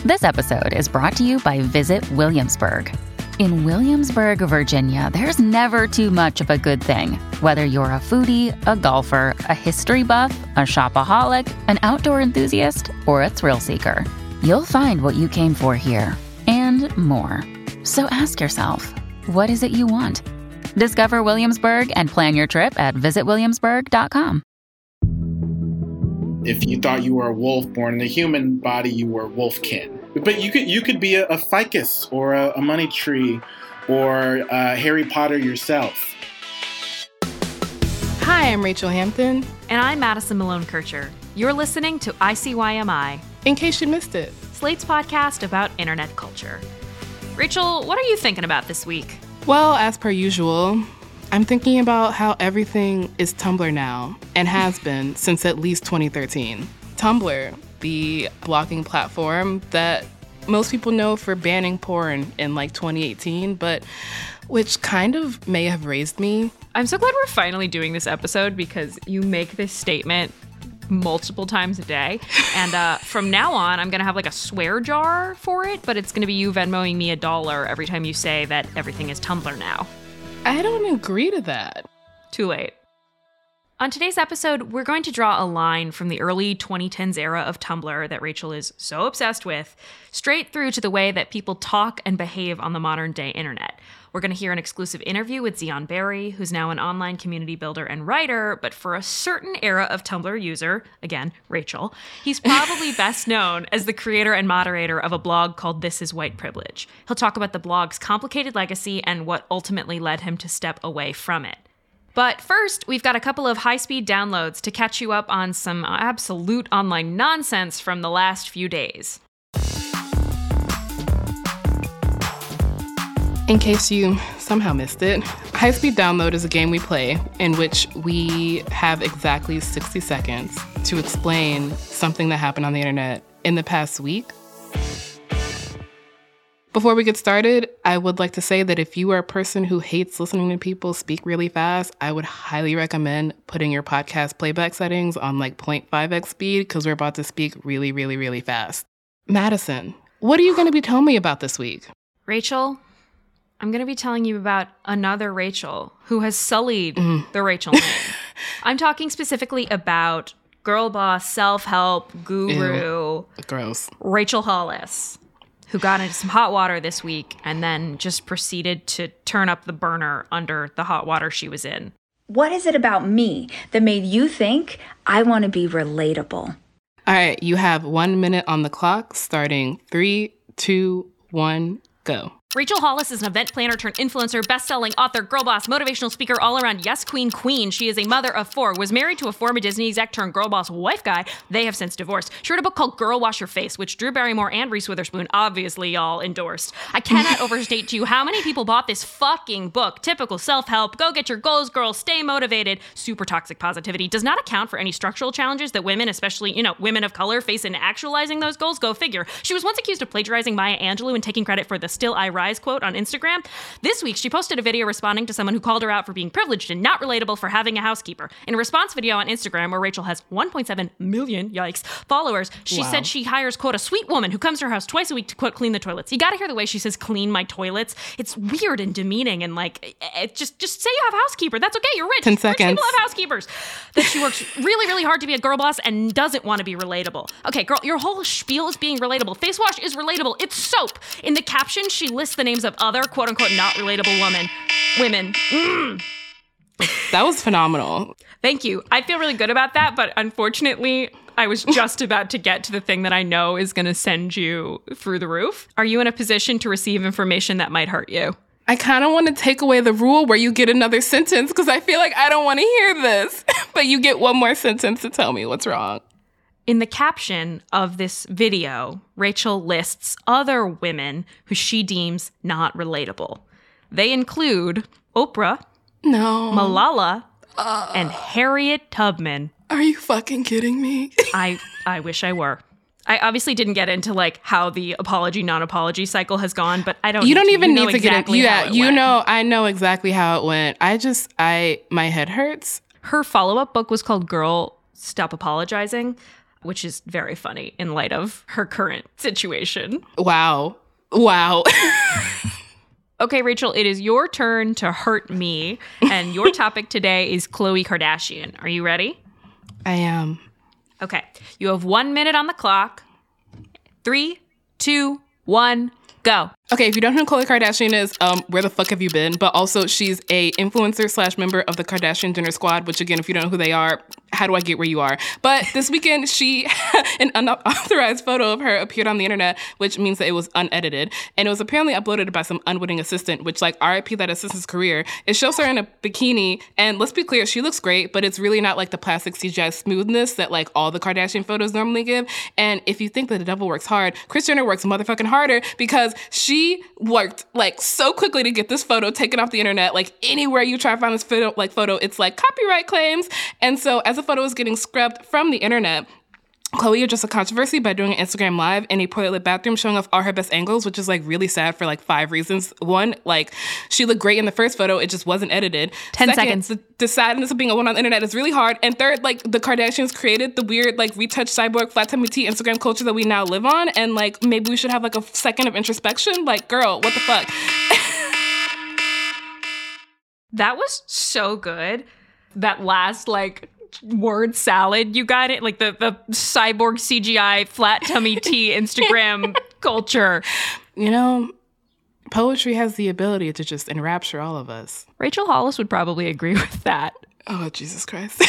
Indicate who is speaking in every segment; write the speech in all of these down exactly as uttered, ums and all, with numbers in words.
Speaker 1: This episode is brought to you by Visit Williamsburg. In Williamsburg, Virginia, there's never too much of a good thing. Whether you're a foodie, a golfer, a history buff, a shopaholic, an outdoor enthusiast, or a thrill seeker, you'll find what you came for here and more. So ask yourself, what is it you want? Discover Williamsburg and plan your trip at visit williamsburg dot com.
Speaker 2: If you thought you were a wolf born in a human body, you were wolfkin. But you could you could be a, a ficus or a, a money tree or uh, Harry Potter yourself.
Speaker 3: Hi, I'm Rachel Hampton.
Speaker 4: And I'm Madison Malone-Kircher. You're listening to I C Y M I.
Speaker 3: In case you missed it.
Speaker 4: Slate's podcast about internet culture. Rachel, what are you thinking about this week?
Speaker 3: Well, as per usual, I'm thinking about how everything is Tumblr now and has been since at least twenty thirteen. Tumblr, the blogging platform that most people know for banning porn in like twenty eighteen, but which kind of may have raised me.
Speaker 4: I'm so glad we're finally doing this episode because you make this statement multiple times a day. And uh, from now on, I'm going to have like a swear jar for it, but it's going to be you Venmoing me a dollar every time you say that everything is Tumblr now.
Speaker 3: I don't agree to that.
Speaker 4: Too late. On today's episode, we're going to draw a line from the early twenty tens era of Tumblr that Rachel is so obsessed with, straight through to the way that people talk and behave on the modern day internet. We're going to hear an exclusive interview with Zion Barry, who's now an online community builder and writer, but for a certain era of Tumblr user, again, Rachel, he's probably best known as the creator and moderator of a blog called This Is White Privilege. He'll talk about the blog's complicated legacy and what ultimately led him to step away from it. But first, we've got a couple of high-speed downloads to catch you up on some absolute online nonsense from the last few days.
Speaker 3: In case you somehow missed it, High Speed Download is a game we play in which we have exactly sixty seconds to explain something that happened on the internet in the past week. Before we get started, I would like to say that if you are a person who hates listening to people speak really fast, I would highly recommend putting your podcast playback settings on like zero point five x speed because we're about to speak really, really, really fast. Madison, what are you going to be telling me about this week?
Speaker 4: Rachel, I'm going to be telling you about another Rachel who has sullied mm. the Rachel name. I'm talking specifically about girl boss, self-help, guru,
Speaker 3: Ew. Gross.
Speaker 4: Rachel Hollis, who got into some hot water this week and then just proceeded to turn up the burner under the hot water she was in.
Speaker 5: What is it about me that made you think I want to be relatable?
Speaker 3: All right, you have one minute on the clock, starting three, two, one, go.
Speaker 4: Rachel Hollis is an event planner turned influencer, best-selling author, girl boss, motivational speaker, all-around yes queen queen. She is a mother of four, was married to a former Disney exec turned girl boss wife guy. They have since divorced. She wrote a book called Girl Wash Your Face, which Drew Barrymore and Reese Witherspoon obviously all endorsed. I cannot overstate to you how many people bought this fucking book. Typical self-help, go get your goals, girl, stay motivated. Super toxic positivity. Does not account for any structural challenges that women, especially, you know, women of color, face in actualizing those goals. Go figure. She was once accused of plagiarizing Maya Angelou and taking credit for the Still I Rise quote on Instagram. This week, she posted a video responding to someone who called her out for being privileged and not relatable for having a housekeeper. In a response video on Instagram, where Rachel has one point seven million, yikes, followers, she
Speaker 3: wow.
Speaker 4: said she hires, quote, a sweet woman who comes to her house twice a week to, quote, clean the toilets. You gotta hear the way she says, clean my toilets. It's weird and demeaning and like, it just, just say you have a housekeeper. That's okay, you're rich.
Speaker 3: ten seconds.
Speaker 4: Rich people have housekeepers. That she works really, really hard to be a girl boss and doesn't want to be relatable. Okay, girl, your whole spiel is being relatable. Face wash is relatable. It's soap. In the caption, she lists the names of other, quote unquote, not relatable women. Women. Mm.
Speaker 3: That was phenomenal.
Speaker 4: Thank you. I feel really good about that, but unfortunately, I was just about to get to the thing that I know is going to send you through the roof. Are you in a position to receive information that might hurt you?
Speaker 3: I kind of want to take away the rule where you get another sentence because I feel like I don't want to hear this, but you get one more sentence to tell me what's wrong.
Speaker 4: In the caption of this video, Rachel lists other women who she deems not relatable. They include Oprah,
Speaker 3: no,
Speaker 4: Malala, uh, and Harriet Tubman.
Speaker 3: Are you fucking kidding me?
Speaker 4: I, I wish I were. I obviously didn't get into like how the apology, non-apology cycle has gone, but I don't.
Speaker 3: You
Speaker 4: need
Speaker 3: don't
Speaker 4: to.
Speaker 3: even
Speaker 4: you know
Speaker 3: need to
Speaker 4: exactly
Speaker 3: get into. Yeah, you
Speaker 4: went.
Speaker 3: know, I know exactly how it went. I just, I, my head hurts.
Speaker 4: Her follow-up book was called Girl, Stop Apologizing. which is very funny in light of her current situation.
Speaker 3: Wow. Wow.
Speaker 4: Okay, Rachel, it is your turn to hurt me. And your topic today is Khloe Kardashian. Are you ready?
Speaker 3: I am.
Speaker 4: Okay. You have one minute on the clock. Three, two, one, go.
Speaker 3: Okay, if you don't know who Khloe Kardashian is, um, where the fuck have you been? But also, she's a influencer slash member of the Kardashian Jenner Squad, which again, if you don't know who they are, how do I get where you are? But this weekend, she, an unauthorized photo of her appeared on the internet, which means that it was unedited. And it was apparently uploaded by some unwitting assistant, which like R I P that assistant's career. It shows her in a bikini. And let's be clear, she looks great, but it's really not like the plastic C G I smoothness that like all the Kardashian photos normally give. And if you think that the devil works hard, Kris Jenner works motherfucking harder because she worked like so quickly to get this photo taken off the internet. Like anywhere you try to find this photo, like photo, it's like copyright claims. And so as the photo was getting scrubbed from the internet, Khloe addressed a controversy by doing an Instagram live in a poorly lit bathroom showing off all her best angles, which is like really sad for like five reasons. One, like she looked great in the first photo. It just wasn't edited.
Speaker 4: Ten
Speaker 3: Second,
Speaker 4: seconds.
Speaker 3: The, the sadness of being a woman on the internet is really hard. And third, like the Kardashians created the weird like retouched cyborg flat tummy tea Instagram culture that we now live on. And like maybe we should have like a second of introspection. Like, girl, what the fuck?
Speaker 4: That was so good. That last like word salad you got it, like the, the cyborg C G I flat tummy tea Instagram culture.
Speaker 3: You know, poetry has the ability to just enrapture all of us.
Speaker 4: Rachel Hollis would probably agree with that.
Speaker 3: Oh, Jesus Christ.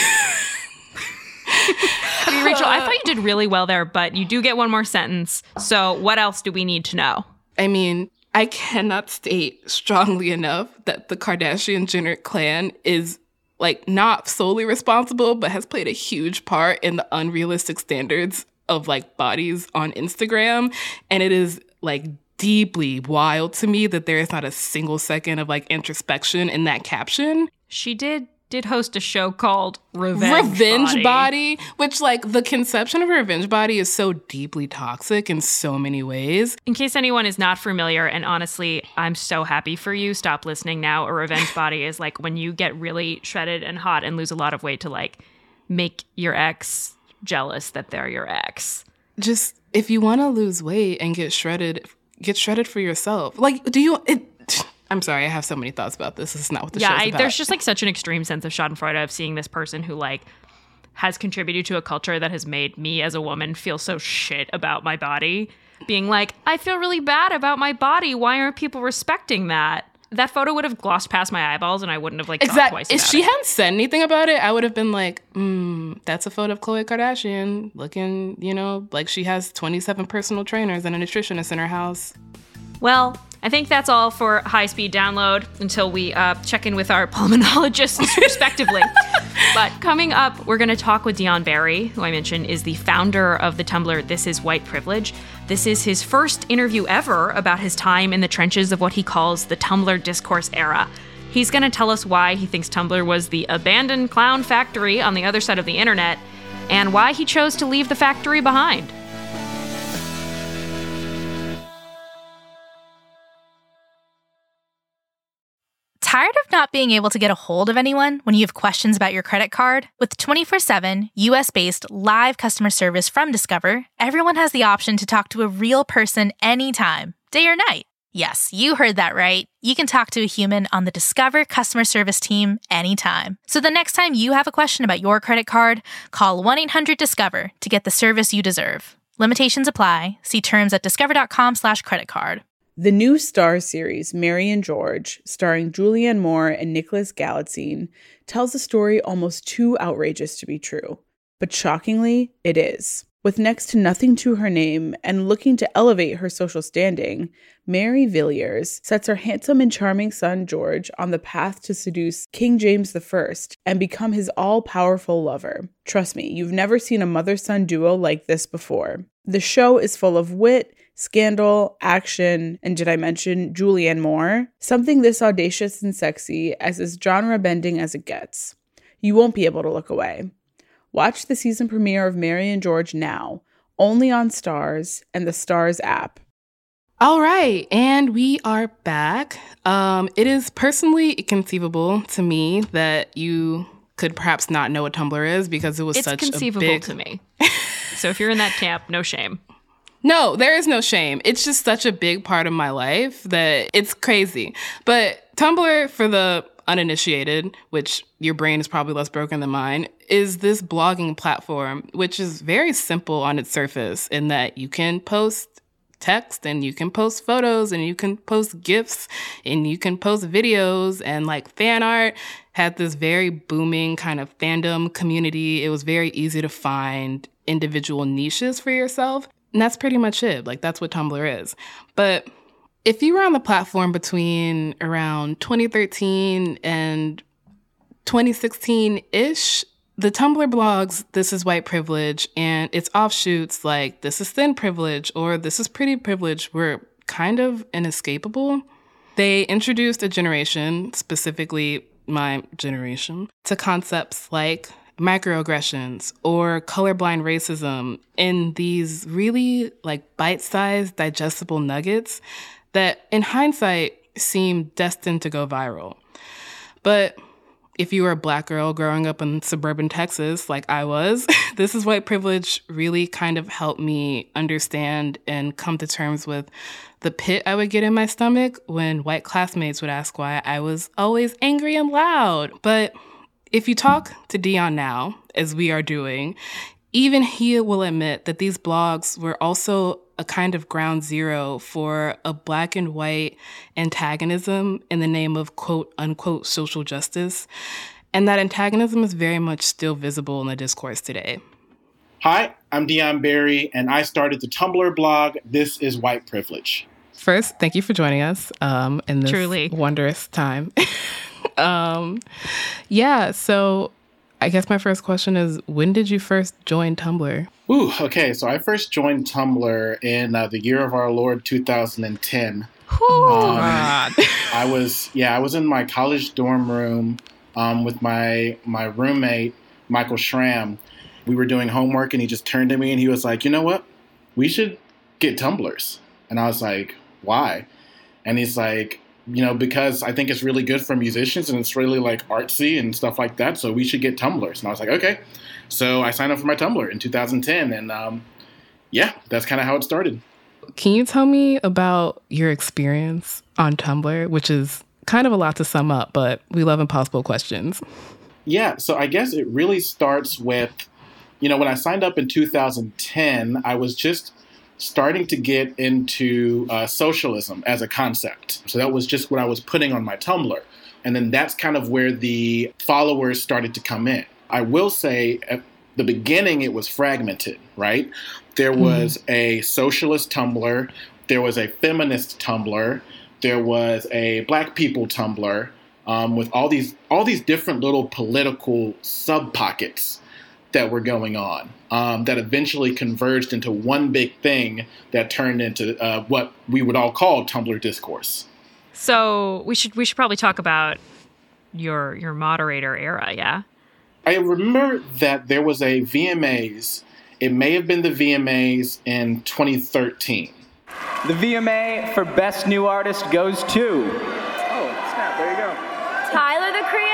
Speaker 4: I mean, Rachel, I thought you did really well there, but you do get one more sentence. So what else do we need to know?
Speaker 3: I mean, I cannot state strongly enough that the Kardashian-Jenner clan is like not solely responsible, but has played a huge part in the unrealistic standards of like bodies on Instagram. And it is like deeply wild to me that there is not a single second of like introspection in that caption.
Speaker 4: She did did host a show called Revenge,
Speaker 3: Revenge
Speaker 4: Body.
Speaker 3: Body, which like the conception of Revenge Body is so deeply toxic in so many ways.
Speaker 4: In case anyone is not familiar, and honestly, I'm so happy for you. Stop listening now. A revenge body is like when you get really shredded and hot and lose a lot of weight to like make your ex jealous that they're your ex.
Speaker 3: Just if you want to lose weight and get shredded, get shredded for yourself. Like, do you... It, I'm sorry, I have so many thoughts about this. This is not what the
Speaker 4: yeah,
Speaker 3: show's
Speaker 4: I,
Speaker 3: about.
Speaker 4: There's just like such an extreme sense of schadenfreude of seeing this person who like has contributed to a culture that has made me as a woman feel so shit about my body. Being like, I feel really bad about my body. Why aren't people respecting that? That photo would have glossed past my eyeballs and I wouldn't have like thought
Speaker 3: exactly.
Speaker 4: twice about
Speaker 3: If she
Speaker 4: it.
Speaker 3: hadn't said anything about it, I would have been like, hmm, that's a photo of Khloe Kardashian looking, you know, like she has twenty-seven personal trainers and a nutritionist in her house.
Speaker 4: Well, I think that's all for High Speed Download until we uh, check in with our pulmonologists respectively. But coming up, we're going to talk with Dion Barry, who I mentioned is the founder of the Tumblr This Is White Privilege. This is his first interview ever about his time in the trenches of what he calls the Tumblr discourse era. He's going to tell us why he thinks Tumblr was the abandoned clown factory on the other side of the internet, and why he chose to leave the factory behind.
Speaker 6: Tired of not being able to get a hold of anyone when you have questions about your credit card? With twenty-four seven, U S-based live customer service from Discover, everyone has the option to talk to a real person anytime, day or night. Yes, you heard that right. You can talk to a human on the Discover customer service team anytime. So the next time you have a question about your credit card, call one eight hundred discover to get the service you deserve. Limitations apply. See terms at discover.com slash credit card.
Speaker 7: The new Starz series, Mary and George, starring Julianne Moore and Nicholas Galitzine, tells a story almost too outrageous to be true. But shockingly, it is. With next to nothing to her name and looking to elevate her social standing, Mary Villiers sets her handsome and charming son George on the path to seduce King James the First and become his all-powerful lover. Trust me, you've never seen a mother-son duo like this before. The show is full of wit, scandal, action, and did I mention Julianne Moore? Something this audacious and sexy as is genre-bending as it gets. You won't be able to look away. Watch the season premiere of Mary and George now, only on Starz and the Starz app.
Speaker 3: All right, and we are back. Um, it is personally inconceivable to me that you could perhaps not know what Tumblr is because it was
Speaker 4: it's
Speaker 3: such a big...
Speaker 4: conceivable to me. So if you're in that camp, no shame.
Speaker 3: No, there is no shame. It's just such a big part of my life that it's crazy. But Tumblr, for the uninitiated, which your brain is probably less broken than mine, is this blogging platform, which is very simple on its surface in that you can post text and you can post photos and you can post GIFs and you can post videos, and like fan art had this very booming kind of fandom community. It was very easy to find individual niches for yourself. And that's pretty much it. Like, that's what Tumblr is. But if you were on the platform between around twenty thirteen and twenty sixteen-ish, the Tumblr blogs, This Is White Privilege, and its offshoots like This Is Thin Privilege or This Is Pretty Privilege were kind of inescapable. They introduced a generation, specifically my generation, to concepts like microaggressions or colorblind racism in these really like bite-sized, digestible nuggets that in hindsight seem destined to go viral. But if you were a Black girl growing up in suburban Texas, like I was, This Is White Privilege really kind of helped me understand and come to terms with the pit I would get in my stomach when white classmates would ask why I was always angry and loud. But if you talk to Dion now, as we are doing, even he will admit that these blogs were also a kind of ground zero for a Black and white antagonism in the name of quote unquote social justice. And that antagonism is very much still visible in the discourse today.
Speaker 2: Hi, I'm Dion Berry, and I started the Tumblr blog, This Is White Privilege.
Speaker 3: First, thank you for joining us um, in this
Speaker 4: Truly
Speaker 3: wondrous time. um, yeah, so I guess my first question is, when did you first join Tumblr?
Speaker 2: Ooh, okay. So I first joined Tumblr in uh, the year of our Lord, two thousand ten.
Speaker 3: Oh,
Speaker 2: um,
Speaker 3: God.
Speaker 2: I was, yeah, I was in my college dorm room um, with my my roommate, Michael Schramm. We were doing homework, and he just turned to me, and he was like, "You know what? We should get Tumblrs." And I was like, "Why?" And he's like, you know, because I think it's really good for musicians and it's really like artsy and stuff like that. So we should get Tumblrs. And I was like, okay. So I signed up for my Tumblr in two thousand ten. And um, yeah, that's kind of how it started.
Speaker 3: Can you tell me about your experience on Tumblr, which is kind of a lot to sum up, but we love impossible questions.
Speaker 2: Yeah. So I guess it really starts with, you know, when I signed up in two thousand ten, I was just starting to get into uh, socialism as a concept. So that was just what I was putting on my Tumblr. And then that's kind of where the followers started to come in. I will say at the beginning, it was fragmented, right? There was mm. a socialist Tumblr. There was a feminist Tumblr. There was a Black people Tumblr um, with all these all these different little political sub-pockets that were going on um, that eventually converged into one big thing that turned into uh, what we would all call Tumblr discourse.
Speaker 4: So we should we should probably talk about your your moderator era, yeah?
Speaker 2: I remember that there was a V M As. It may have been the V M As in twenty thirteen.
Speaker 8: The V M A for Best New Artist goes to... Oh, snap, there you go.
Speaker 9: Tyler, the Creator.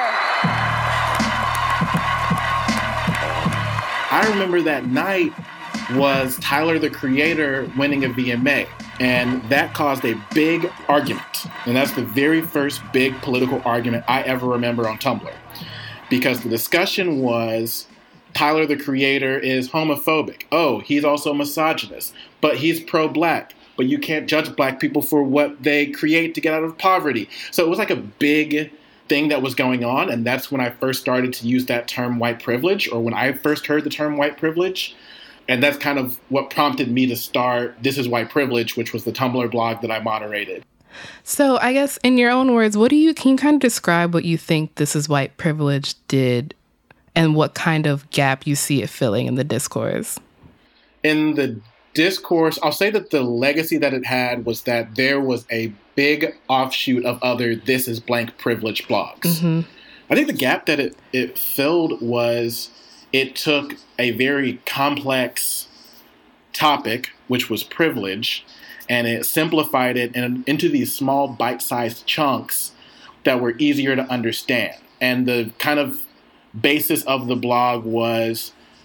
Speaker 2: I remember that night was Tyler, the Creator, winning a V M A. And that caused a big argument. And that's the very first big political argument I ever remember on Tumblr. Because the discussion was, Tyler, the Creator, is homophobic. Oh, he's also misogynist. But he's pro-Black. But you can't judge Black people for what they create to get out of poverty. So it was like a big thing that was going on, and that's when I first started to use that term white privilege, or when I first heard the term white privilege. And that's kind of what prompted me to start This Is White Privilege, which was the Tumblr blog that I moderated.
Speaker 3: So I guess in your own words, what do you, can you kind of describe what you think This Is White Privilege did and what kind of gap you see it filling in the discourse?
Speaker 2: In the discourse, I'll say that the legacy that it had was that there was a big offshoot of other This Is Blank Privilege blogs. Mm-hmm. I think the gap that it, it filled was it took a very complex topic, which was privilege, and it simplified it in, into these small bite-sized chunks that were easier to understand. And the kind of basis of the blog was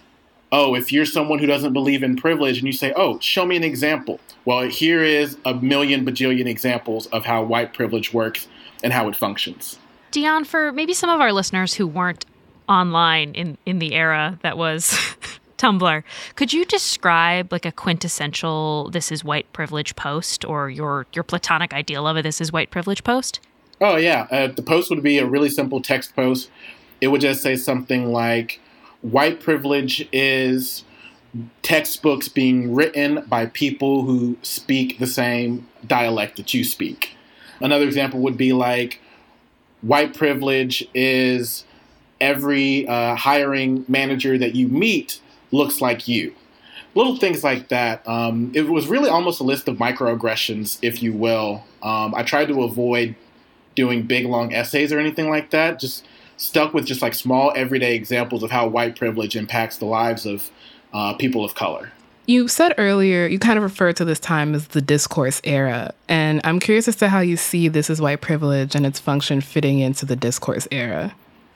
Speaker 2: oh, if you're someone who doesn't believe in privilege and you say, oh, show me an example. Well, here is a million bajillion examples of how white privilege works and how it functions.
Speaker 4: Dion, for maybe some of our listeners who weren't online in, in the era that was Tumblr, could you describe like a quintessential this is white privilege post, or your, your platonic ideal of a this is white privilege post?
Speaker 2: Oh, yeah. Uh, the post would be a really simple text post. It would just say something like, white privilege is textbooks being written by people who speak the same dialect that you speak. Another example would be like, white privilege is every uh, hiring manager that you meet looks like you. Little things like that. Um, it was really almost a list of microaggressions, if you will. Um, I tried to avoid doing big, long essays or anything like that. Just stuck with just like small, everyday examples of how white privilege impacts the lives of uh, people of color.
Speaker 3: You said earlier, you kind of referred to this time as the discourse era. And I'm curious as to how you see this as white privilege and its function fitting into the discourse era.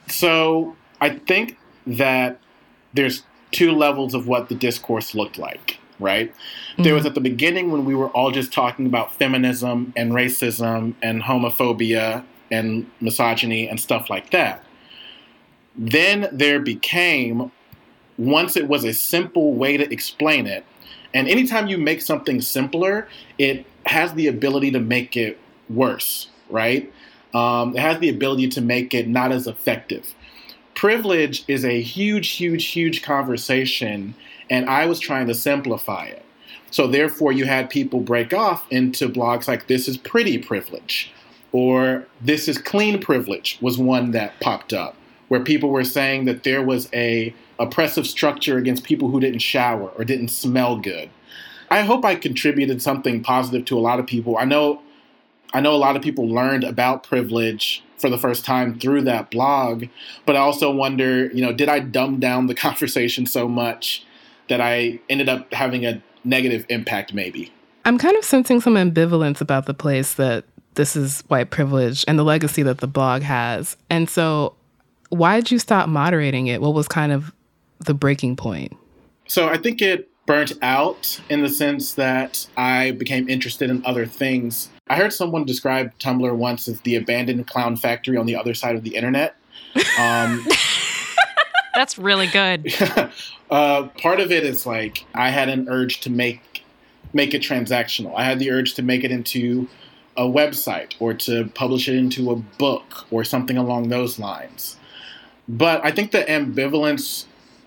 Speaker 2: So I think that there's two levels of what the discourse looked like, right? Mm-hmm. There was at the beginning when we were all just talking about feminism and racism and homophobia and misogyny and stuff like that. Then there became, once it was a simple way to explain it, and anytime you make something simpler, it has the ability to make it worse, right? Um, it has the ability to make it not as effective. Privilege is a huge, huge, huge conversation, and I was trying to simplify it. So therefore, you had people break off into blogs like This is Pretty Privilege, or This is Clean Privilege was one that popped up, where people were saying that there was a oppressive structure against people who didn't shower or didn't smell good. I hope I contributed something positive to a lot of people. I know, I know a lot of people learned about privilege for the first time through that blog, but I also wonder, you know, did I dumb down the conversation so much that I ended up having a negative impact maybe?
Speaker 3: I'm kind of sensing some ambivalence about the place that this is white privilege and the legacy that the blog has. And so why did you stop moderating it? What was kind of the breaking point?
Speaker 2: So I think it burnt out in the sense that I became interested in other things. I heard someone describe Tumblr once as the abandoned clown factory on the other side of the internet. Um,
Speaker 4: That's really good.
Speaker 2: uh, part of it is like I had an urge to make make it transactional. I had the urge to make it into a website or to publish it into a book or something along those lines. But I think the ambivalence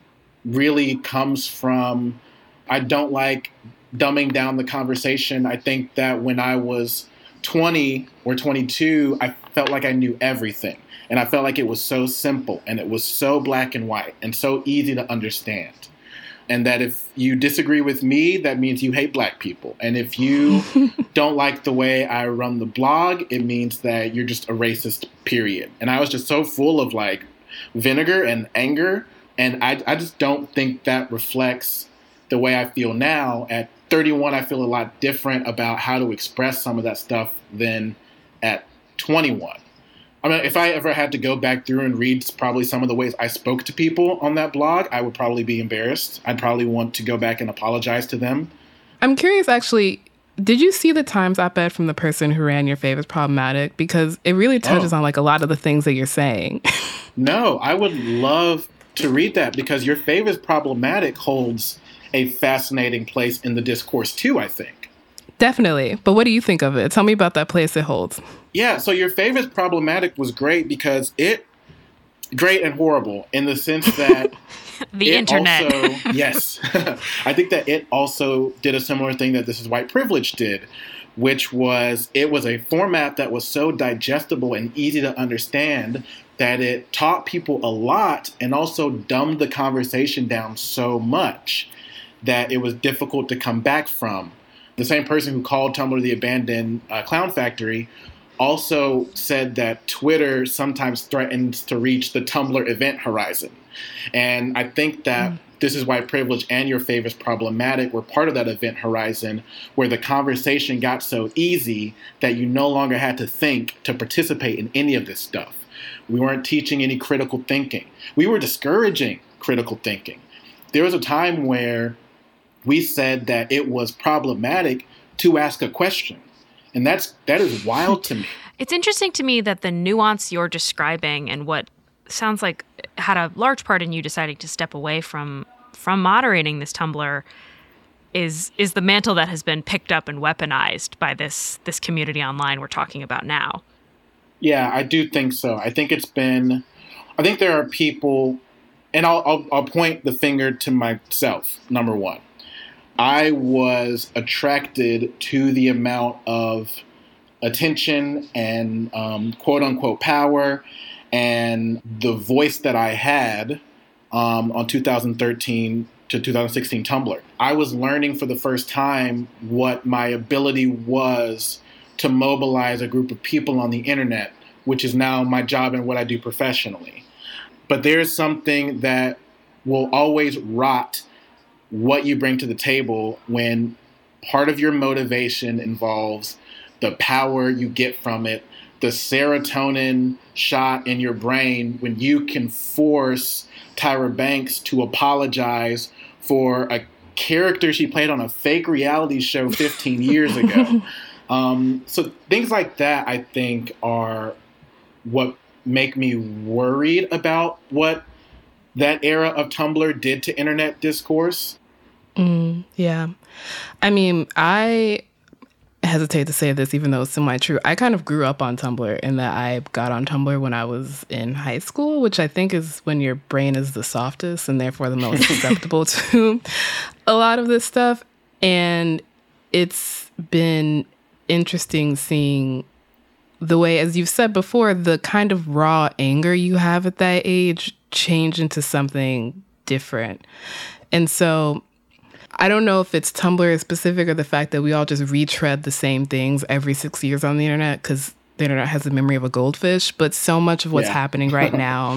Speaker 2: really comes from I don't like dumbing down the conversation. I think that when I was twenty or twenty-two, I felt like I knew everything. And I felt like it was so simple and it was so black and white and so easy to understand. And that if you disagree with me, that means you hate black people. And if you don't like the way I run the blog, it means that you're just a racist, period. And I was just so full of like vinegar and anger. And I, I just don't think that reflects the way I feel now. At thirty-one, I feel a lot different about how to express some of that stuff than at twenty-one. I mean, if I ever had to go back through and read probably some of the ways I spoke to people on that blog, I would probably be embarrassed. I'd probably want to go back and apologize to them.
Speaker 3: I'm curious, actually, did you see the Times op-ed from the person who ran your fave is problematic? Because it really touches
Speaker 2: oh.
Speaker 3: on like a lot of the things that you're saying.
Speaker 2: No, I would love to read that because your fave is problematic holds a fascinating place in the discourse too, I think.
Speaker 3: Definitely. But what do you think of it? Tell me about that place it holds.
Speaker 2: Yeah, so your fave is problematic was great because it, great and horrible in the sense that
Speaker 4: the
Speaker 2: it
Speaker 4: internet.
Speaker 2: Also, yes. I think that it also did a similar thing that This is White Privilege did, which was it was a format that was so digestible and easy to understand that it taught people a lot and also dumbed the conversation down so much that it was difficult to come back from. The same person who called Tumblr the abandoned uh, clown factory also said that Twitter sometimes threatens to reach the Tumblr event horizon. And I think that mm. This is White Privilege and Your Fave is Problematic were part of that event horizon where the conversation got so easy that you no longer had to think to participate in any of this stuff. We weren't teaching any critical thinking. We were discouraging critical thinking. there was a time where we said that it was problematic to ask a question. And that's that is wild to me.
Speaker 4: It's interesting to me that the nuance you're describing and what sounds like had a large part in you deciding to step away from from moderating this Tumblr is is the mantle that has been picked up and weaponized by this this community online we're talking about now.
Speaker 2: Yeah, I do think so. I think it's been, I think there are people, and I'll, I'll, I'll point the finger to myself, number one. I was attracted to the amount of attention and um, quote unquote power and the voice that I had um, on two thousand thirteen to two thousand sixteen Tumblr. I was learning for the first time what my ability was to mobilize a group of people on the internet, which is now my job and what I do professionally. But there's something that will always rot what you bring to the table when part of your motivation involves the power you get from it, the serotonin shot in your brain when you can force Tyra Banks to apologize for a character she played on a fake reality show fifteen years ago. Um, so things like that, I think, are what make me worried about what that era of Tumblr did to internet discourse.
Speaker 3: Mm, yeah. I mean, I hesitate to say this, even though it's semi-true. I kind of grew up on Tumblr in that I got on Tumblr when I was in high school, which I think is when your brain is the softest and therefore the most susceptible to a lot of this stuff. And it's been interesting seeing the way, as you've said before, the kind of raw anger you have at that age change into something different. And so I don't know if it's Tumblr specific or the fact that we all just retread the same things every six years on the internet because the internet has the memory of a goldfish. But so much of what's yeah. happening right now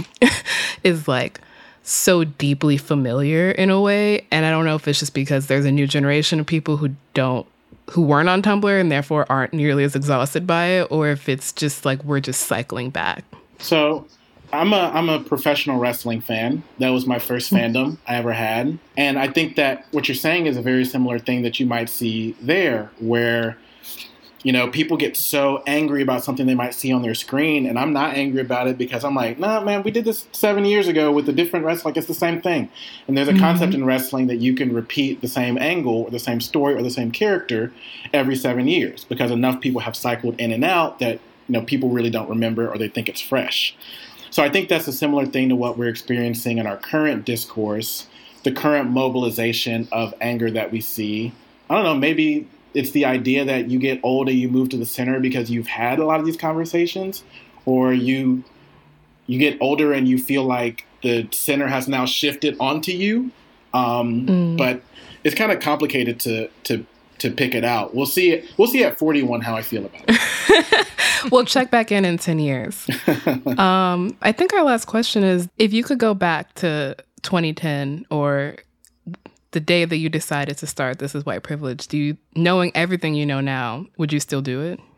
Speaker 3: is like so deeply familiar in a way. And I don't know if it's just because there's a new generation of people who don't, who weren't on Tumblr and therefore aren't nearly as exhausted by it, or if it's just like we're just cycling back.
Speaker 2: So I'm a I'm a professional wrestling fan. That was my first fandom I ever had. And I think that what you're saying is a very similar thing that you might see there, where, you know, people get so angry about something they might see on their screen. And I'm not angry about it because I'm like, nah, man, we did this seven years ago with a different wrestler. Like, it's the same thing. And there's a mm-hmm. concept in wrestling that you can repeat the same angle or the same story or the same character every seven years because enough people have cycled in and out that, you know, people really don't remember or they think it's fresh. So I think that's a similar thing to what we're experiencing in our current discourse, the current mobilization of anger that we see. I don't know, maybe it's the idea that you get old and you move to the center because you've had a lot of these conversations, or you you get older and you feel like the center has now shifted onto you. Um, mm. But it's kind of complicated to to to pick it out. We'll see. We'll see at forty-one how I feel about it.
Speaker 3: We'll check back in in ten years. Um, I think our last question is, if you could go back to twenty ten or the day that you decided to start This Is White Privilege, do you, knowing everything you know now, would you still do it?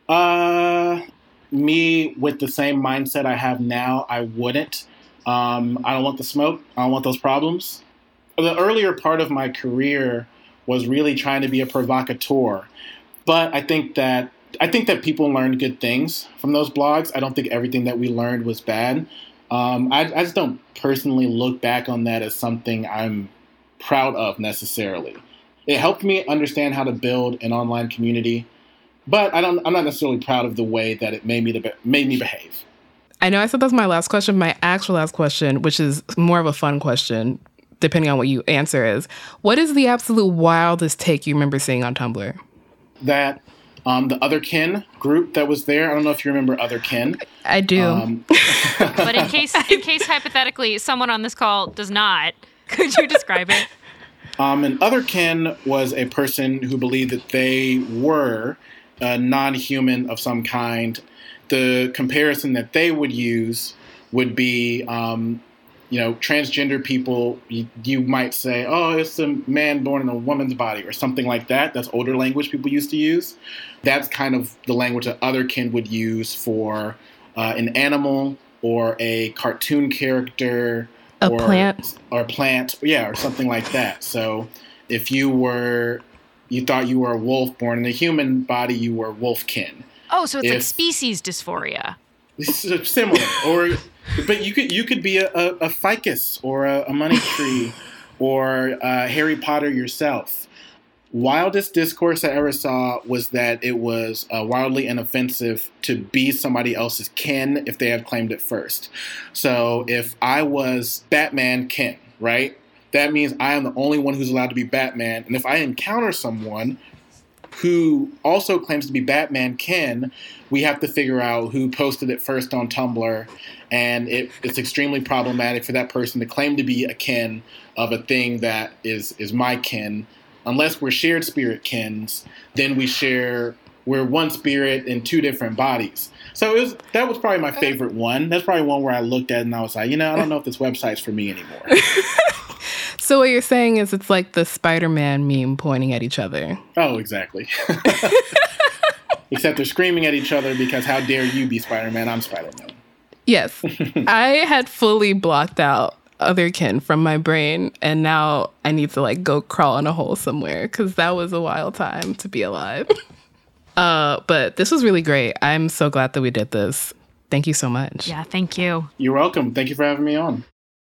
Speaker 2: Uh, me with the same mindset I have now, I wouldn't. Um, I don't want the smoke. I don't want those problems. The earlier part of my career was really trying to be a provocateur. But I think that I think that people learned good things from those blogs. I don't think everything that we learned was bad. Um, I, I just don't personally look back on that as something I'm proud of necessarily. It helped me understand how to build an online community, but I don't. I'm not necessarily proud of the way that it made me to be, made me behave.
Speaker 3: I know I said that's my last question. My actual last question, which is more of a fun question, depending on what you answer, is, what is the absolute wildest take you remember seeing on Tumblr?
Speaker 2: That um, the Otherkin group that was there. I don't know if you remember Otherkin.
Speaker 3: I do. Um,
Speaker 4: but in case, in case hypothetically someone on this call does not, could you describe it?
Speaker 2: Um, an Otherkin was a person who believed that they were a non-human of some kind. The comparison that they would use would be, um, you know, transgender people, you, you might say, oh, it's a man born in a woman's body or something like that. That's older language people used to use. That's kind of the language that Otherkin would use for uh, an animal or a cartoon character
Speaker 3: A
Speaker 2: or,
Speaker 3: plant?
Speaker 2: Or plant, yeah, or something like that. So if you were, you thought you were a wolf born in a human body, you were wolfkin.
Speaker 4: Oh, so it's
Speaker 2: if,
Speaker 4: like species dysphoria.
Speaker 2: Similar. Or, but you could you could be a, a, a ficus or a, a money tree or uh, Harry Potter yourself. Wildest discourse I ever saw was that it was uh, wildly inoffensive to be somebody else's kin if they have claimed it first. So if I was Batman kin, right, that means I am the only one who's allowed to be Batman. And if I encounter someone who also claims to be Batman kin, we have to figure out who posted it first on Tumblr. And it, it's extremely problematic for that person to claim to be a kin of a thing that is, is my kin. Unless we're shared spirit kins, then we share, we're one spirit in two different bodies. So it was, that was probably my favorite one. That's probably one where I looked at it and I was like, you know, I don't know if this website's for me anymore.
Speaker 3: So what you're saying is it's like the Spider-Man meme pointing at each other.
Speaker 2: Oh, exactly. Except they're screaming at each other because how dare you be Spider-Man, I'm Spider-Man.
Speaker 3: Yes. I had fully blocked out otherkin from my brain, and now I need to like go crawl in a hole somewhere because that was a wild time to be alive. uh, but this was really great. I'm so glad that we did this. Thank you so much.
Speaker 4: Yeah, thank you.
Speaker 2: You're welcome. Thank you for having me on.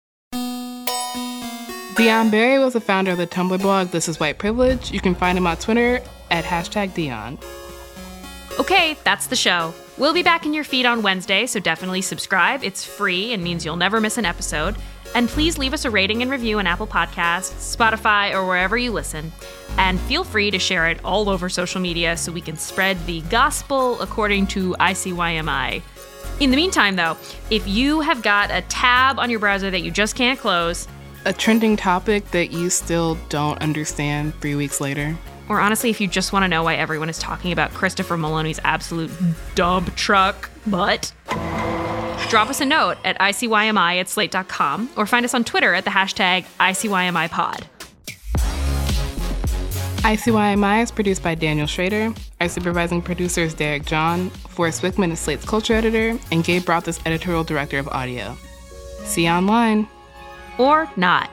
Speaker 3: Dion Barry was the founder of the Tumblr blog This Is White Privilege. You can find him on Twitter at hashtag Dion.
Speaker 4: Okay, that's the show. We'll be back in your feed on Wednesday, so definitely subscribe. It's free and means you'll never miss an episode. And please leave us a rating and review on Apple Podcasts, Spotify, or wherever you listen. And feel free to share it all over social media so we can spread the gospel according to I C Y M I. In the meantime, though, if you have got a tab on your browser that you just can't close,
Speaker 3: a trending topic that you still don't understand three weeks later,
Speaker 4: or honestly, if you just want to know why everyone is talking about Christopher Maloney's absolute dump truck butt, drop us a note at I C Y M I at slate dot com or find us on Twitter at the hashtag I C Y M I pod.
Speaker 3: I C Y M I is produced by Daniel Schrader. Our supervising producer is Derek John. Forrest Wickman is Slate's culture editor, and Gabe Roth is editorial director of audio. See you online.
Speaker 4: Or not.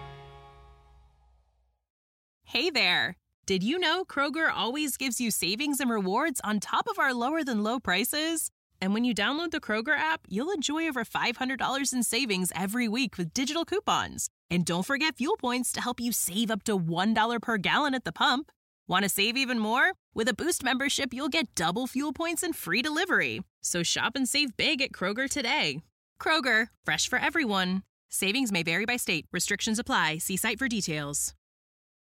Speaker 9: Hey there. Did you know Kroger always gives you savings and rewards on top of our lower than low prices? And when you download the Kroger app, you'll enjoy over five hundred dollars in savings every week with digital coupons. And don't forget fuel points to help you save up to one dollar per gallon at the pump. Want to save even more? With a Boost membership, you'll get double fuel points and free delivery. So shop and save big at Kroger today. Kroger, fresh for everyone. Savings may vary by state. Restrictions apply. See site for details.